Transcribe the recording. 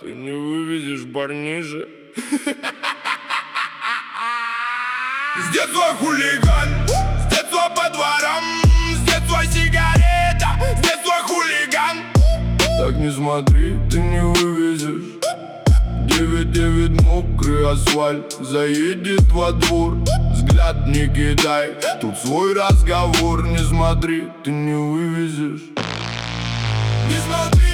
Ты не вывезешь парниша. С детства хулиган, с детства по дворам, с детства сигарета, с детства хулиган. Так не смотри, ты не вывезешь. 9-9 мокрый асфальт, заедет во двор. Взгляд не кидай, тут свой разговор. Не смотри, ты не вывезешь. Не смотри.